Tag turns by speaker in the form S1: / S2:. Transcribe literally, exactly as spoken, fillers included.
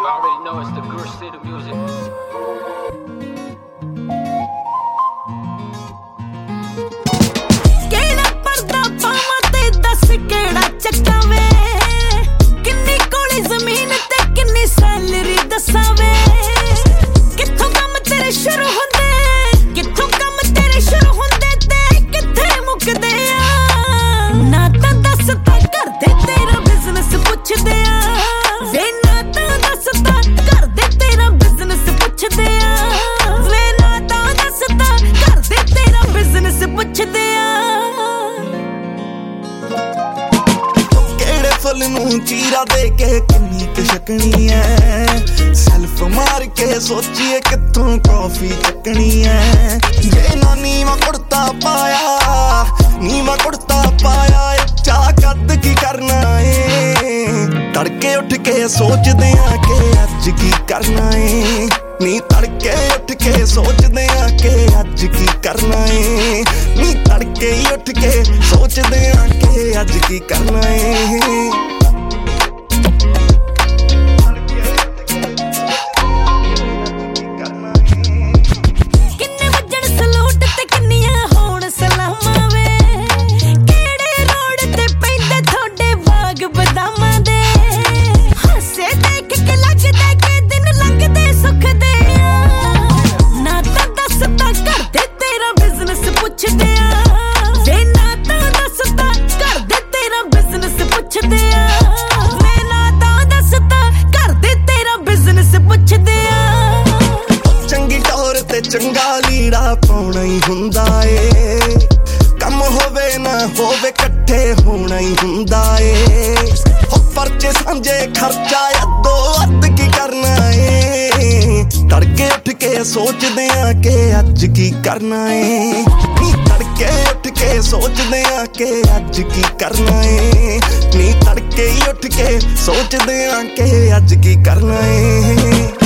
S1: already know it's the Guru City music.
S2: ਕਿਹੜਾ ਪਰਦਾ ਪਾਵਾਂ ਤੇ ਦੱਸ ਕਿਹੜਾ ਚੱਕਾਂ ਵੇ ਕਿੰਨੀ ਕੋਲੀ ਜ਼ਮੀਨ ਤੇ ਕਿੰਨੀ ਸੈਲਰੀ ਦੱਸਾਂ ਵੇ ਕਿੱਥੋਂ ਕੰਮ ਤੇਰੇ ਸ਼ੁਰੂ ਹੁੰਦੇ ਕਿੱਥੋਂ ਕੰਮ ਤੇਰੇ ਸ਼ੁਰੂ ਹੁੰਦੇ ਤੇ ਕਿੱਥੇ ਮੁੱਕਦੇ ਆ ਨਾ ਤਾਂ ਦੱਸ ਤਾਂ ਕਰਦੇ ਤੇਰਾ ਬਿਜ਼ਨਸ ਪੁੱਛਦੇ ਆ ਵੇ ਨਾ ਤਾਂ ਦੱਸ ਤਾਂ ਕਰਦੇ ਤੇਰਾ ਬਿਜ਼ਨਸ ਪੁੱਛਦੇ ਆ ਵੇ ਨਾ ਤਾਂ ਦੱਸ ਤਾਂ ਕਰਦੇ ਤੇਰਾ ਬਿਜ਼ਨਸ ਪੁੱਛਦੇ ਆ
S3: ਕਿਹੜੇ ਫੁੱਲ ਨੂੰ ਚੀਰਾ ਦੇ ਕੇ ਕਿੰਨੀ ਕੁ ਛਕਣੀ ਐ ਸੈਲਫ ਮਾਰ ਕੇ ਸੋਚੀਏ ਕਿੱਥੋਂ ਕੌਫੀ ਚੱਕਣੀ ਐ ਜੇ ਨਾ ਨੀਵਾਂ ਕੁੜਤਾ ਪਾਇਆ ਨੀਵਾਂ ਕੁੜਤਾ ਪਾਇਆ ਚਾਹ ਕੱਦ ਕੀ ਕਰਨਾ ਏ ਤੜਕੇ ਉੱਠ ਕੇ ਸੋਚਦੇ ਆ ਕਿ ਅੱਜ ਕੀ ਕਰਨਾ ਏ ਨੀ ਤੜਕੇ ਉੱਠ ਕੇ ਸੋਚਦੇ ਆ ਕਿ ਅੱਜ ਕੀ ਕਰਨਾ ਏ ਨੀ ਤੜਕੇ ਹੀ ਉੱਠ ਕੇ ਸੋਚਦੇ ਆ ਕਿ ਅੱਜ ਕੀ ਕਰਨਾ ਏ ਚੰਗਾ ਲੀੜਾ ਪਾਉਣਾ ਹੀ ਹੁੰਦਾ ਏ ਕੰਮ ਹੋਵੇ ਨਾ ਹੋਵੇ ਇਕੱਠੇ ਹੋਣਾ ਹੀ ਹੁੰਦਾ ਏ ਹੋ ਪਰਚੇ ਸਾਂਝੇ ਖਰਚਾ ਅੱਧੋ ਅੱਧ ਕੀ ਕਰਨਾ ਏ ਤੜਕੇ ਉੱਠ ਕੇ ਸੋਚਦੇ ਆ ਕਿ ਅੱਜ ਕੀ ਕਰਨਾ ਏ ਨੀ ਤੜਕੇ ਉੱਠ ਕੇ ਸੋਚਦੇ ਆ ਕਿ ਅੱਜ ਕੀ ਕਰਨਾ ਏ ਨੀ ਤੜਕੇ ਹੀ ਉੱਠ ਕੇ ਸੋਚਦੇ ਆ ਕਿ ਅੱਜ ਕੀ ਕਰਨਾ ਏ